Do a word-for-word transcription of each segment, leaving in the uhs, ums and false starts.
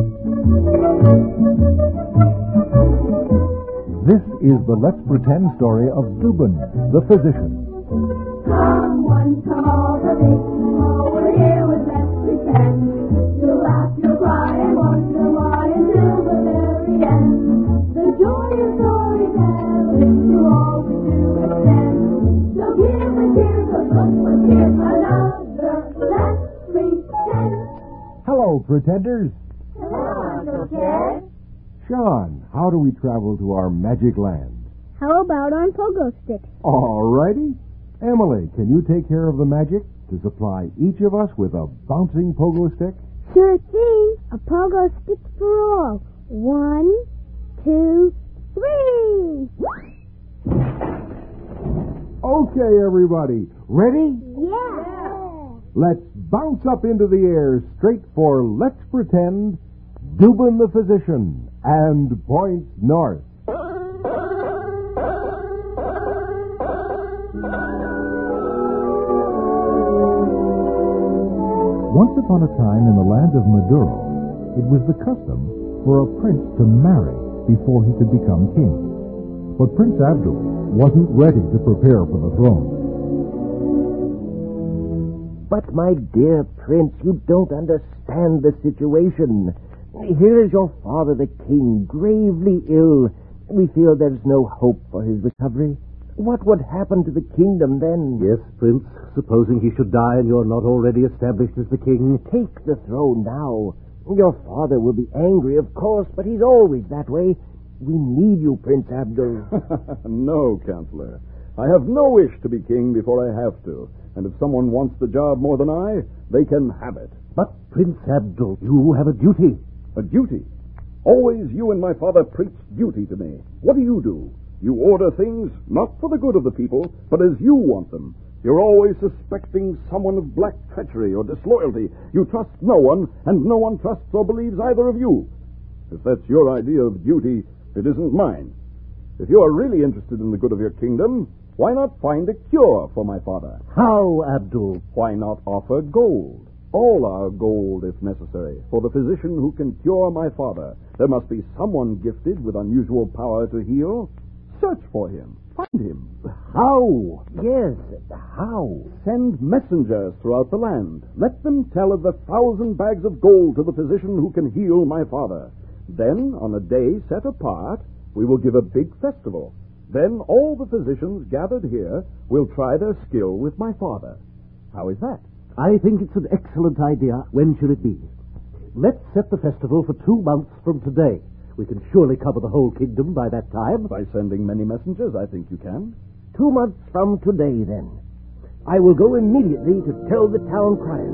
This is the Let's Pretend story of Dubin, the physician. Come one, come all, the big small, we're here with Let's Pretend. You'll laugh, you'll cry, and wonder why until the very end. The joy of storytelling you always do extend. So give a cheer, 'cause look what's here, another Let's Pretend. Hello, pretenders. Hello, Uncle Ted. Sean, how do we travel to our magic land? How about on pogo sticks? All righty. Emily, can you take care of the magic to supply each of us with a bouncing pogo stick? Sure thing. A pogo stick for all. One, two, three. Okay, everybody. Ready? Yeah. Let's bounce up into the air straight for Let's Pretend, Dubin the physician, and point north. Once upon a time in the land of Maduro, it was the custom for a prince to marry before he could become king. But Prince Abdul wasn't ready to prepare for the throne. But, my dear prince, you don't understand the situation. Here is your father, the king, gravely ill. We feel there's no hope for his recovery. What would happen to the kingdom then? Yes, Prince, supposing he should die and you're not already established as the king. Take the throne now. Your father will be angry, of course, but he's always that way. We need you, Prince Abdul. No, Counselor. I have no wish to be king before I have to. And if someone wants the job more than I, they can have it. But, Prince Abdul, you have a duty. A duty? Always you and my father preach duty to me. What do you do? You order things not for the good of the people, but as you want them. You're always suspecting someone of black treachery or disloyalty. You trust no one, and no one trusts or believes either of you. If that's your idea of duty, it isn't mine. If you are really interested in the good of your kingdom, why not find a cure for my father? How, Abdul? Why not offer gold? All our gold, if necessary, for the physician who can cure my father. There must be someone gifted with unusual power to heal. Search for him. Find him. How? Yes, how? Send messengers throughout the land. Let them tell of the thousand bags of gold to the physician who can heal my father. Then, on a day set apart, we will give a big festival. Then all the physicians gathered here will try their skill with my father. How is that? I think it's an excellent idea. When should it be? Let's set the festival for two months from today. We can surely cover the whole kingdom by that time. By sending many messengers, I think you can. Two months from today, then. I will go immediately to tell the town crier.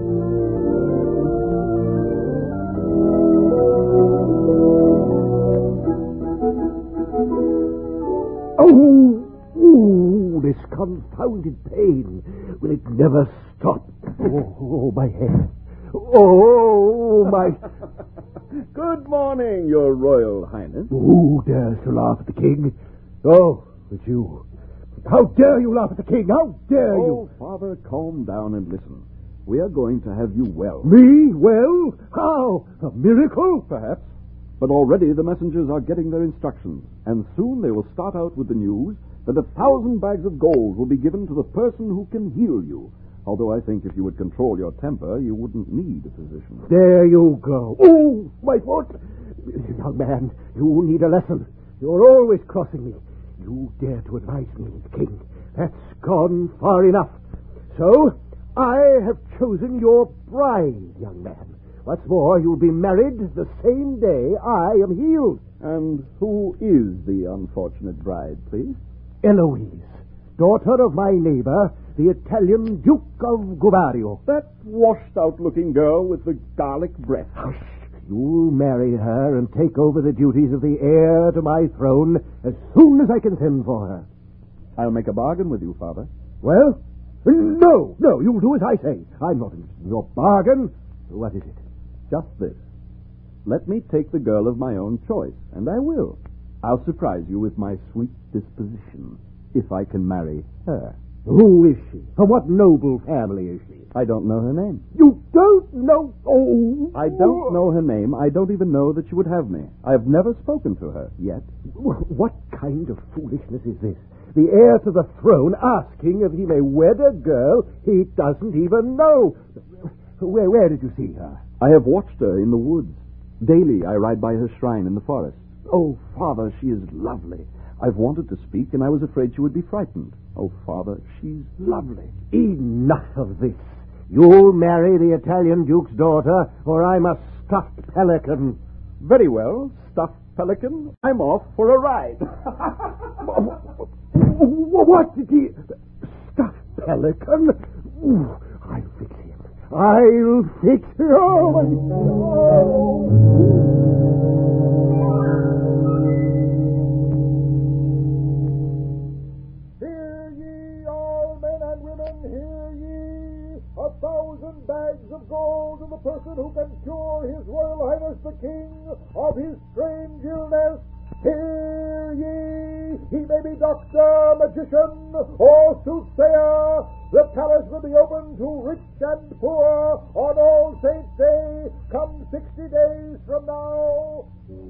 Oh, ooh, this confounded pain. Will it never stop? Oh, oh my head. Oh, my... Good morning, Your Royal Highness. Who dares to laugh at the king? Oh, it's you. How dare you laugh at the king? How dare oh, you? Oh, Father, calm down and listen. We are going to have you well. Me? Well? How? A miracle? Perhaps. But already the messengers are getting their instructions, and soon they will start out with the news that a thousand bags of gold will be given to the person who can heal you. Although I think if you would control your temper, you wouldn't need a physician. There you go. Oh, my foot! Young man, you need a lesson. You're always crossing me. You dare to advise me, king. That's gone far enough. So, I have chosen your bride, young man. What's more, you'll be married the same day I am healed. And who is the unfortunate bride, please? Eloise, daughter of my neighbor, the Italian Duke of Guvario. That washed-out-looking girl with the garlic breath. Hush. You'll marry her and take over the duties of the heir to my throne as soon as I can send for her. I'll make a bargain with you, Father. Well? No, no, you'll do as I say. I'm not interested in your bargain. What is it? Just this. Let me take the girl of my own choice, and I will. I'll surprise you with my sweet disposition, if I can marry her. Who is she? From what noble family is she? I don't know her name. You don't know? Oh. I don't know her name. I don't even know that she would have me. I have never spoken to her yet. What kind of foolishness is this? The heir to the throne asking if he may wed a girl he doesn't even know. Where, where did you see her? I have watched her in the woods. Daily I ride by her shrine in the forest. Oh, Father, she is lovely. I've wanted to speak, and I was afraid she would be frightened. Oh, Father, she's lovely. Enough of this. You'll marry the Italian Duke's daughter, or I'm a stuffed pelican. Very well, stuffed pelican. I'm off for a ride. What did he... Stuffed pelican? Ooh, I'll fix him. I'll fix him. Oh, my God. A thousand bags of gold to the person who can cure His Royal Highness the King of his strange illness. Hear ye! He may be doctor, magician, or soothsayer. The palace will be open to rich and poor on All Saints' Day, come sixty days from now.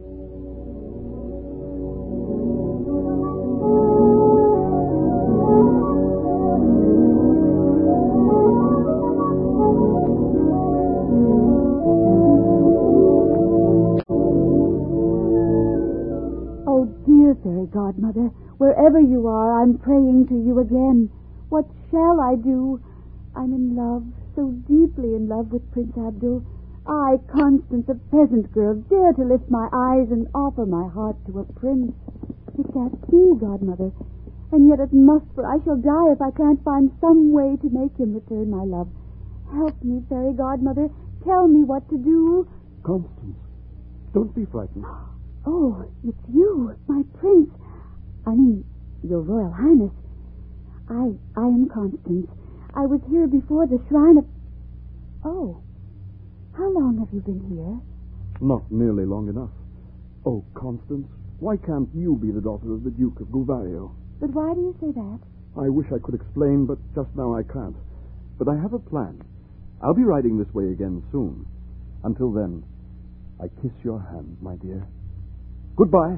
Fairy Godmother, wherever you are, I'm praying to you again. What shall I do? I'm in love, so deeply in love with Prince Abdul. I, Constance, a peasant girl, dare to lift my eyes and offer my heart to a prince. It can't be, Godmother, and yet it must, for I shall die if I can't find some way to make him return my love. Help me, Fairy Godmother. Tell me what to do. Constance, don't be frightened. Oh, it's you, my prince. I mean, your Royal Highness. I I am Constance. I was here before the shrine of... Oh, how long have you been here? Not nearly long enough. Oh, Constance, why can't you be the daughter of the Duke of Gulvario? But why do you say that? I wish I could explain, but just now I can't. But I have a plan. I'll be riding this way again soon. Until then, I kiss your hand, my dear. Goodbye.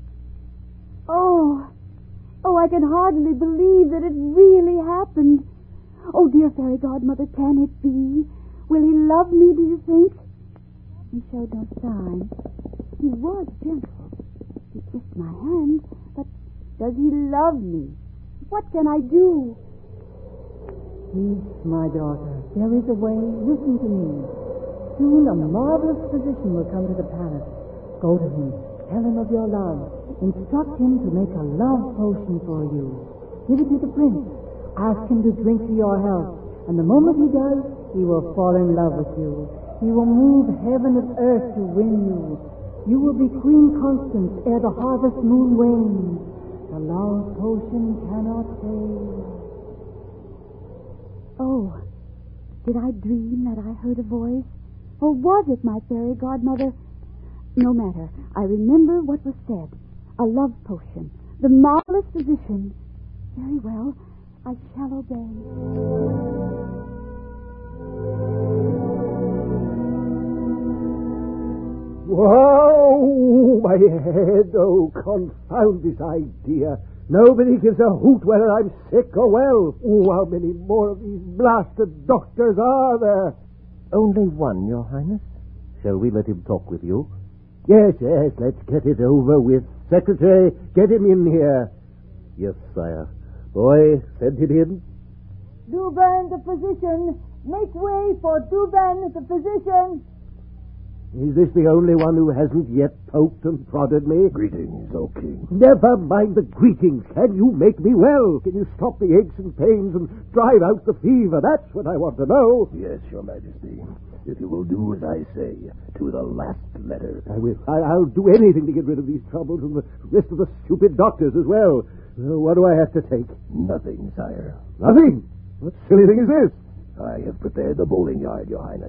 Oh, oh, I can hardly believe that it really happened. Oh, dear Fairy Godmother, can it be? Will he love me, do you think? He showed no sign. He was gentle. He kissed my hand, but does he love me? What can I do? Peace, my daughter. There is a way. Listen to me. Soon a marvelous physician will come to the palace. Go to him. Tell him of your love. Instruct him to make a love potion for you. Give it to the prince. Ask him to drink to your health. And the moment he does, he will fall in love with you. He will move heaven and earth to win you. You will be Queen Constance ere the harvest moon wanes. The love potion cannot fail. Oh, did I dream that I heard a voice? Or was it my Fairy Godmother? No matter. I remember what was said. A love potion. The marvelous physician. Very well. I shall obey. Whoa! My head. Oh, confound this idea. Nobody gives a hoot whether I'm sick or well. Oh, how many more of these blasted doctors are there? Only one, Your Highness. Shall we let him talk with you? Yes, yes, let's get it over with. Secretary, get him in here. Yes, sire. Boy, send him in. Douban, the physician. Make way for Douban, the physician. Is this the only one who hasn't yet poked and prodded me? Greetings, O King. Never mind the greetings. Can you make me well? Can you stop the aches and pains and drive out the fever? That's what I want to know. Yes, Your Majesty. If you will do as I say, to the last letter. I will. I, I'll do anything to get rid of these troubles and the rest of the stupid doctors as well. Uh, what do I have to take? Nothing, sire. Nothing? What silly thing is this? I have prepared the bowling yard, Your Highness.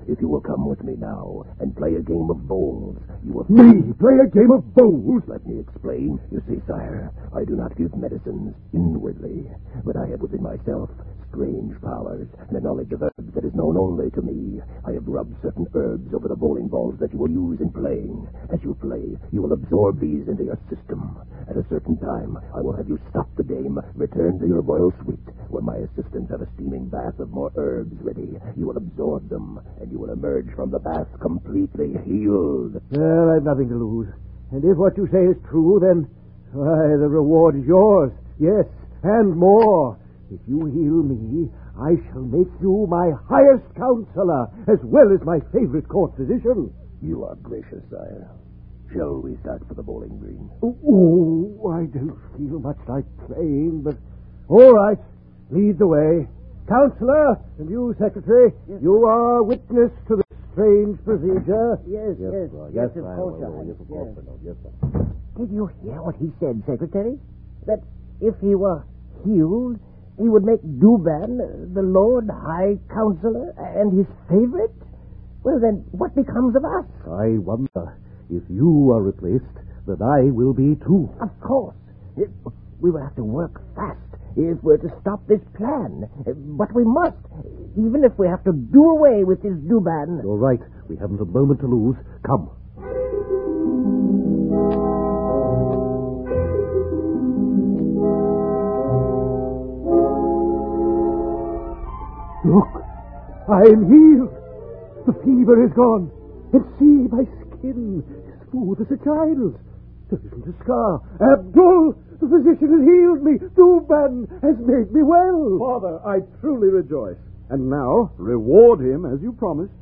If you will come with me now and play a game of bowls, you will... Me? Play a game of bowls? Let me explain. You see, sire, I do not give medicines inwardly, but I have within myself strange powers and a knowledge of herbs that is known only to me. I have rubbed certain herbs over the bowling balls that you will use in playing. As you play, you will absorb these into your system. At a certain time, I will have you stop the game, return to your royal suite, where my assistants have a steaming bath of more herbs ready. You will absorb them, and you will emerge from the bath completely healed. Well, I've nothing to lose. And if what you say is true, then, why, the reward is yours. Yes, and more. If you heal me, I shall make you my highest counselor, as well as my favorite court physician. You are gracious, sire. Shall we start for the bowling green? Oh, I don't feel much like playing, but... All right, lead the way. Counselor, and you, Secretary, yes, you are witness to the strange procedure. Yes, yes, yes, yes, yes, yes, of course, yes, I- yes, of course, yes. yes, sir. Did you hear what he said, Secretary? That if he were healed, he would make Douban uh, the Lord High Counselor and his favorite? Well, then, what becomes of us? I wonder if you are replaced, that I will be too. Of course. It- we will have to work fast if we're to stop this plan. Uh, But we must, even if we have to do away with this Douban. You're right. We haven't a moment to lose. Come. Look, I am healed. The fever is gone. And see, my skin is smooth as a child's. There isn't a scar. Abdul, the physician has healed me. Douban has made me well. Father, I truly rejoice. And now, reward him as you promised.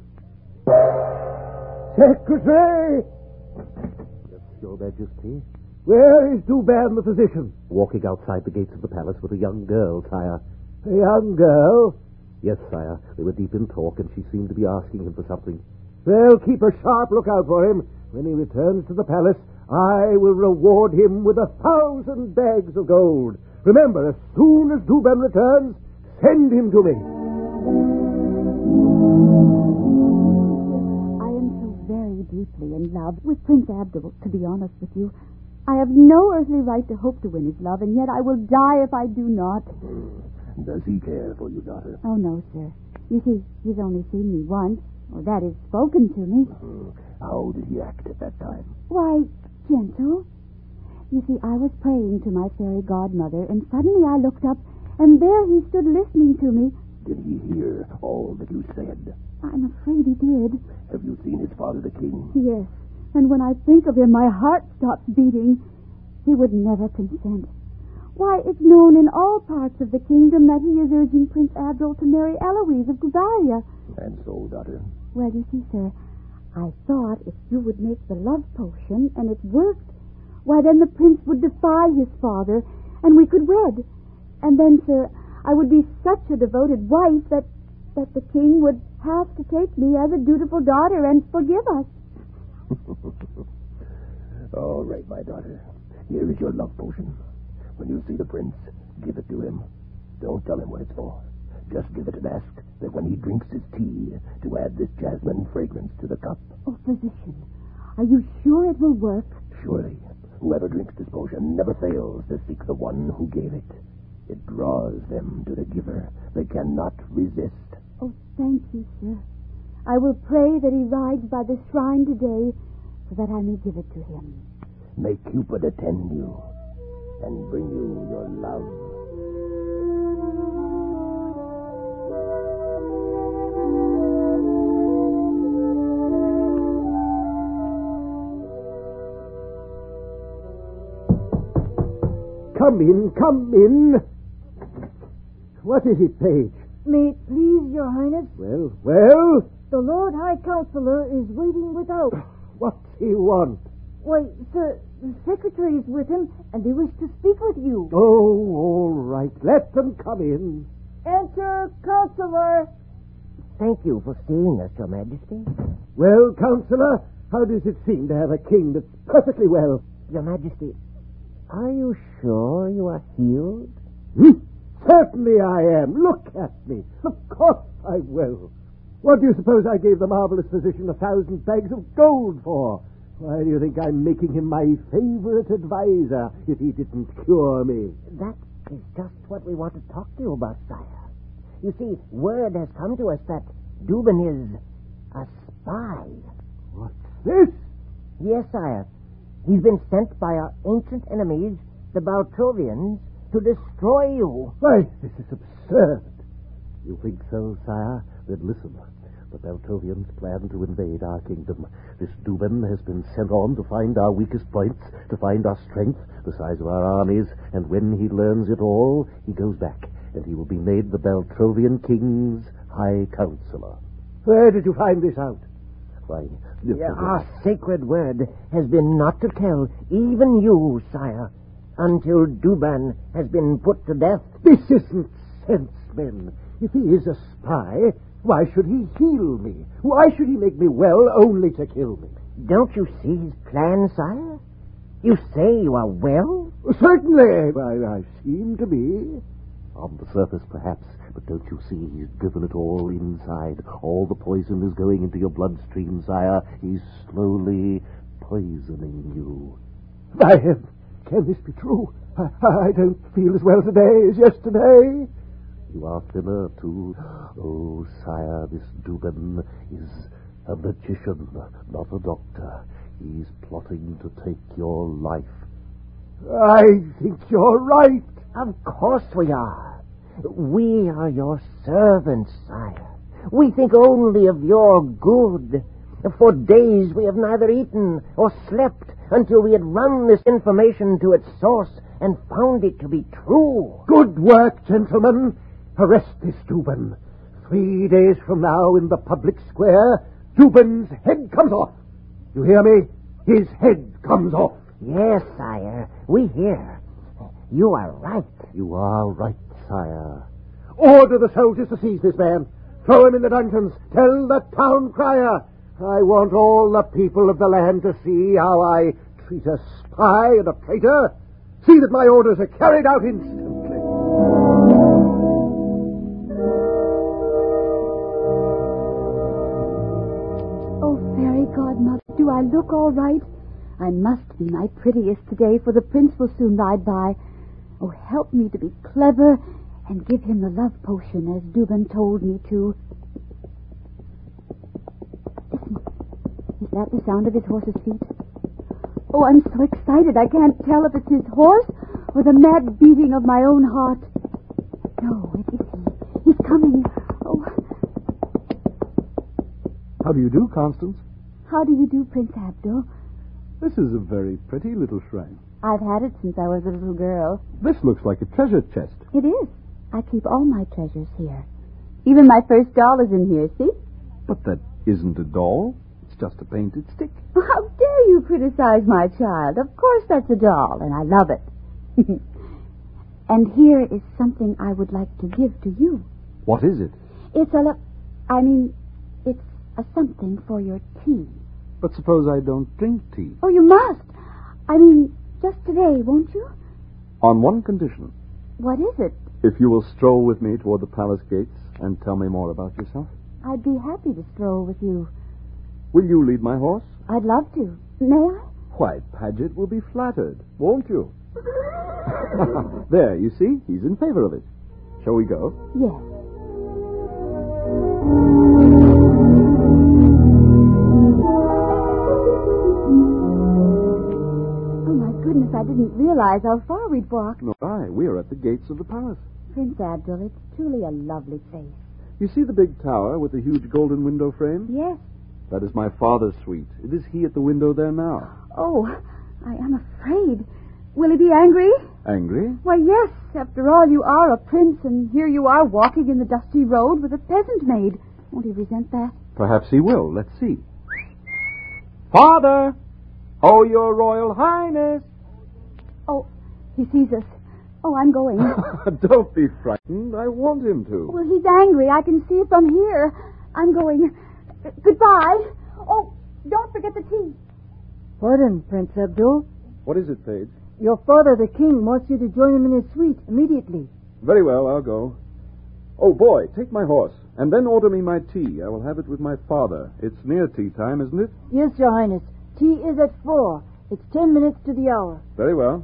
Secretary! Yes, Your Majesty. Where is Douban, the physician? Walking outside the gates of the palace with a young girl, sire. A young girl? Yes, sire. They were deep in talk, and she seemed to be asking him for something. Well, keep a sharp lookout for him. When he returns to the palace, I will reward him with a thousand bags of gold. Remember, as soon as Douban returns, send him to me. I am so very deeply in love with Prince Abdul, to be honest with you. I have no earthly right to hope to win his love, and yet I will die if I do not. Does he care for you, daughter? Oh, no, sir. You see, he's only seen me once, or that is, spoken to me. How did he act at that time? Why, gentle. You see, I was praying to my fairy godmother, and suddenly I looked up, and there he stood listening to me. Did he hear all that you said? I'm afraid he did. Have you seen his father, the king? Yes, and when I think of him, my heart stops beating. He would never consent. Why, it's known in all parts of the kingdom that he is urging Prince Abdul to marry Eloise of Guzaria. And so, daughter? Well, you see, sir, I thought if you would make the love potion, and it worked, why, then the prince would defy his father, and we could wed. And then, sir, I would be such a devoted wife that, that the king would have to take me as a dutiful daughter and forgive us. All right, my daughter. Here is your love potion. When you see the prince, give it to him. Don't tell him what it's for. Just give it and ask that when he drinks his tea, to add this jasmine fragrance to the cup. Oh, physician, are you sure it will work? Surely, whoever drinks this potion never fails to seek the one who gave it. It draws them to the giver. They cannot resist. Oh, thank you, sir. I will pray that he rides by the shrine today so that I may give it to him. May Cupid attend you and bring you your love. Come in, come in. What is it, Page? May it please your highness, Well, well, the Lord High Counselor is waiting without. what's he want? Why, sir, the secretary is with him, and they wish to speak with you. Oh, all right. Let them come in. Enter, Counselor. Thank you for seeing us, Your Majesty. Well, Counselor, how does it seem to have a king that's perfectly well? Your Majesty, are you sure you are healed? Hmm? Certainly I am. Look at me. Of course I'm well. What do you suppose I gave the marvelous physician a thousand bags of gold for? Why do you think I'm making him my favorite advisor if he didn't cure me? That is just what we want to talk to you about, sire. You see, word has come to us that Douban is a spy. What's this? Yes, sire. He's been sent by our ancient enemies, the Baltrovians, to destroy you. Why, this is absurd. You think so, sire? Then listen. The Baltrovians plan to invade our kingdom. This Douban has been sent on to find our weakest points, to find our strength, the size of our armies, and when he learns it all, he goes back, and he will be made the Baltrovian king's high counselor. Where did you find this out? Why, yeah, our sacred word has been not to tell even you, sire, until Douban has been put to death. This isn't sense, men. If he is a spy, why should he heal me? Why should he make me well only to kill me? Don't you see his plan, sire? You say you are well? Certainly. I, I seem to be. On the surface, perhaps, but don't you see he's driven it all inside? All the poison is going into your bloodstream, sire. He's slowly poisoning you. I have... Can this be true? I, I don't feel as well today as yesterday. You are thinner, too. Oh, sire, this Douban is a magician, not a doctor. He's plotting to take your life. I think you're right. Of course we are. We are your servants, sire. We think only of your good. For days we have neither eaten or slept until we had run this information to its source and found it to be true. Good work, gentlemen. Arrest this Douban. Three days from now in the public square, Douban's head comes off. You hear me? His head comes off. Yes, sire. We hear. You are right. You are right, sire. Order the soldiers to seize this man. Throw him in the dungeons. Tell the town crier. I want all the people of the land to see how I treat a spy and a traitor. See that my orders are carried out instantly. Oh, fairy godmother, do I look all right? I must be my prettiest today, for the prince will soon ride by. Oh, help me to be clever and give him the love potion as Douban told me to. Listen, is that the sound of his horse's feet? Oh, I'm so excited I can't tell if it's his horse or the mad beating of my own heart. No, it is he. He's coming. Oh. How do you do, Constance? How do you do, Prince Abdul? This is a very pretty little shrine. I've had it since I was a little girl. This looks like a treasure chest. It is. I keep all my treasures here. Even my first doll is in here, see? But that isn't a doll. It's just a painted stick. How dare you criticize my child? Of course that's a doll, and I love it. And here is something I would like to give to you. What is it? It's a... Lo- I mean, it's a something for your tea. But suppose I don't drink tea? Oh, you must. I mean, just today, won't you? On one condition. What is it? If you will stroll with me toward the palace gates and tell me more about yourself. I'd be happy to stroll with you. Will you lead my horse? I'd love to. May I? Why, Paget will be flattered, won't you? There, you see, he's in favor of it. Shall we go? Yes. Oh, my goodness, I didn't realize how far we'd walked. No, I. We are at the gates of the palace. Prince Abdul, it's truly a lovely place. You see the big tower with the huge golden window frame? Yes. That is my father's suite. It is he at the window there now. Oh, I am afraid. Will he be angry? Angry? Why, yes. After all, you are a prince, and here you are walking in the dusty road with a peasant maid. Won't he resent that? Perhaps he will. Let's see. Father! Oh, your royal highness! Oh, he sees us. Oh, I'm going. Don't be frightened. I want him to. Well, he's angry. I can see it from here. I'm going. Uh, goodbye. Oh, don't forget the tea. Pardon, Prince Abdul. What is it, Paige? Your father, the king, wants you to join him in his suite immediately. Very well, I'll go. Oh, boy, take my horse And then order me my tea. I will have it with my father. It's near tea time, isn't it? Yes, Your Highness. Tea is at four. It's ten minutes to the hour. Very well.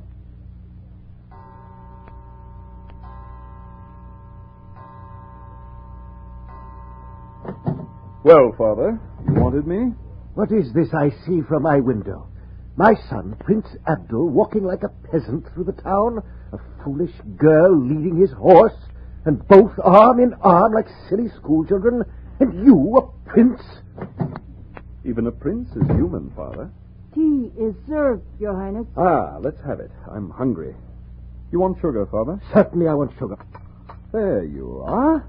Well, Father, you wanted me? What is this I see from my window? My son, Prince Abdul, walking like a peasant through the town, a foolish girl leading his horse, and both arm in arm like silly schoolchildren, and you, a prince? Even a prince is human, Father. Tea is served, Your Highness. Ah, let's have it. I'm hungry. You want sugar, Father? Certainly I want sugar. There you are.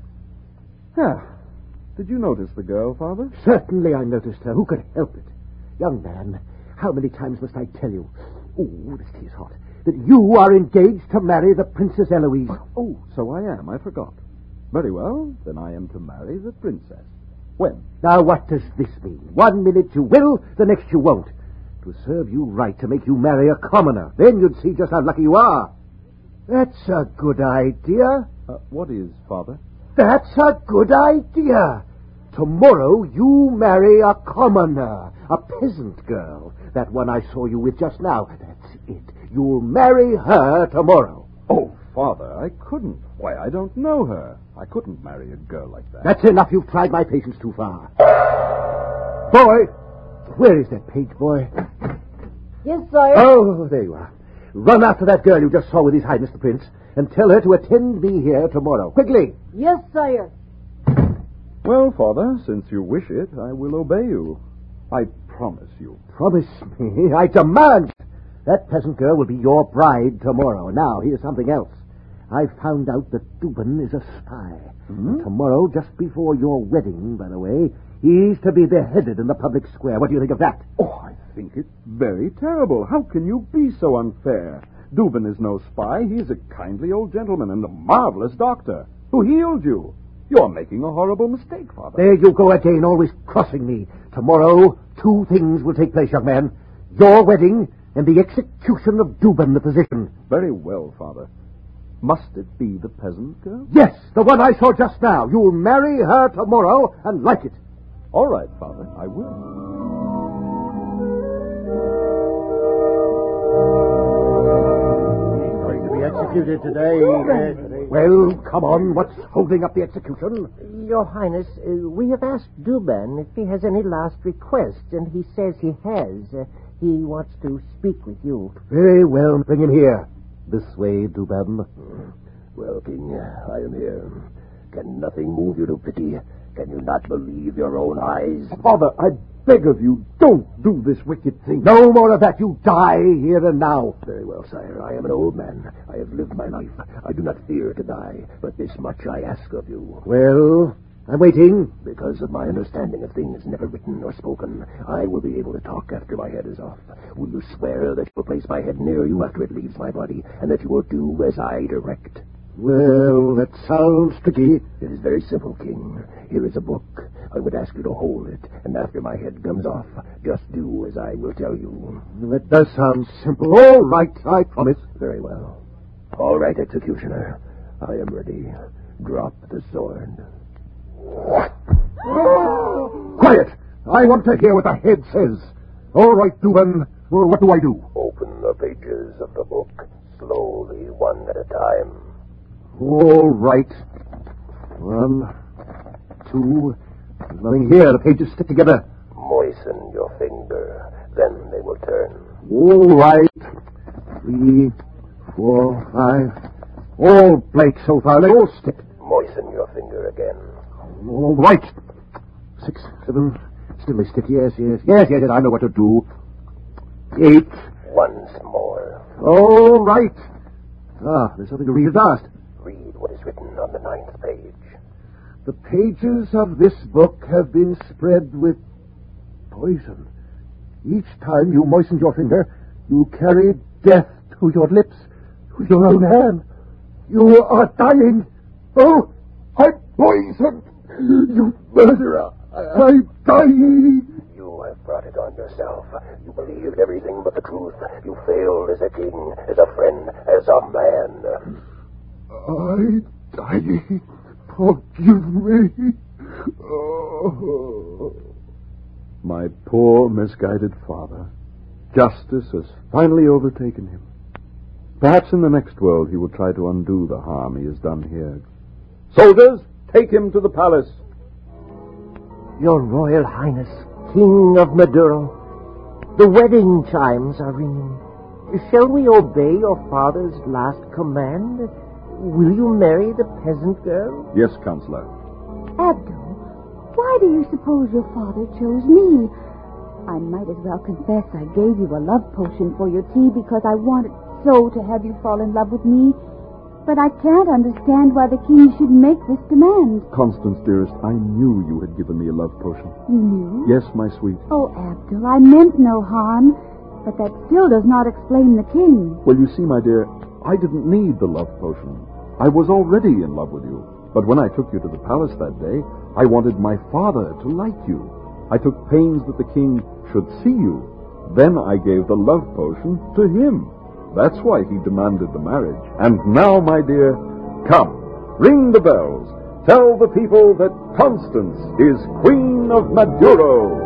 Ah, did you notice the girl, Father? Certainly I noticed her. Who could help it? Young man, how many times must I tell you? Oh, this tea is hot. That you are engaged to marry the Princess Eloise. Oh, so I am. I forgot. Very well. Then I am to marry the princess. When? Now, what does this mean? One minute you will, the next you won't. It will serve you right to make you marry a commoner. Then you'd see just how lucky you are. That's a good idea. Uh, what is, Father? That's a good idea. Tomorrow you marry a commoner, a peasant girl. That one I saw you with just now. That's it. You'll marry her tomorrow. Oh, Father, I couldn't. Why, I don't know her. I couldn't marry a girl like that. That's enough. You've tried my patience too far. Boy! Where is that page boy? Yes, sire. Oh, there you are. Run after that girl you just saw with His Highness the Prince and tell her to attend me here tomorrow. Quickly! Yes, sire. Well, Father, since you wish it, I will obey you. I promise you. Promise me? I demand. That peasant girl will be your bride tomorrow. Now, here's something else. I've found out that Dubin is a spy. Mm-hmm. Tomorrow, just before your wedding, by the way, he's to be beheaded in the public square. What do you think of that? Oh, I think it's very terrible. How can you be so unfair? Dubin is no spy. He's a kindly old gentleman and a marvelous doctor who healed you. You're making a horrible mistake, Father. There you go again, always crossing me. Tomorrow, two things will take place, young man. Your wedding and the execution of Dubin, the physician. Very well, Father. Must it be the peasant girl? Yes, the one I saw just now. You'll marry her tomorrow and like it. All right, Father, I will. He's going to be executed today. Uh, well, come on. What's holding up the execution? Your Highness, uh, we have asked Dubin if he has any last requests, and he says he has. Uh, he wants to speak with you. Very well. Bring him here. This way, Dubin. Well, King, I am here. Can nothing move you to pity? Can you not believe your own eyes? Father, I beg of you, don't do this wicked thing. No more of that. You die here and now. Very well, sire. I am an old man. I have lived my life. I do not fear to die, but this much I ask of you. Well, I'm waiting. Because of my understanding of things never written or spoken, I will be able to talk after my head is off. Will you swear that you will place my head near you after it leaves my body, and that you will do as I direct? Well, that sounds tricky. It is very simple, King. Here is a book. I would ask you to hold it, and after my head comes off, just do as I will tell you. That does sound simple. All right, I promise. Very well. All right, executioner. I am ready. Drop the sword. Quiet! I want to hear what the head says. All right, Dubin. Well, what do I do? Open the pages of the book, slowly, one at a time. All right. One, two. There's nothing here. The pages stick together. Moisten your finger. Then they will turn. All right. Three, four, five. All blank so far. They all stick. Moisten your finger again. All right. Six, seven. Still they stick. Yes, yes. Yes, yes, yes. I know what to do. Eight. Once more. All right. Ah, there's something to read at last. Read what is written on the ninth page. The pages of this book have been spread with poison. Each time you moistened your finger, you carried death to your lips with your own hand. You are dying. Oh, I'm poisoned. You murderer. I'm dying. You have brought it on yourself. You believed everything but the truth. You failed as a king, as a friend, as a man. I'm dying. Forgive me. Oh. My poor, misguided father. Justice has finally overtaken him. Perhaps in the next world he will try to undo the harm he has done here. Soldiers, take him to the palace. Your Royal Highness, King of Maduro, the wedding chimes are ringing. Shall we obey your father's last command? Will you marry the peasant girl? Yes, Counselor. Abdul, why do you suppose your father chose me? I might as well confess I gave you a love potion for your tea because I wanted so to have you fall in love with me. But I can't understand why the king should make this demand. Constance, dearest, I knew you had given me a love potion. You knew? Yes, my sweet. Oh, Abdul, I meant no harm, but that still does not explain the king. Well, you see, my dear, I didn't need the love potion. I was already in love with you. But when I took you to the palace that day, I wanted my father to like you. I took pains that the king should see you. Then I gave the love potion to him. That's why he demanded the marriage. And now, my dear, come, ring the bells. Tell the people that Constance is Queen of Maduro.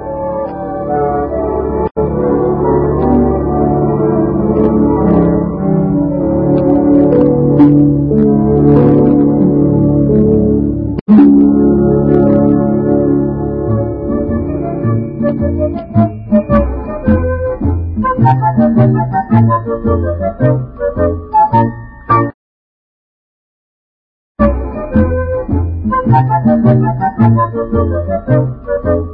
Thank you.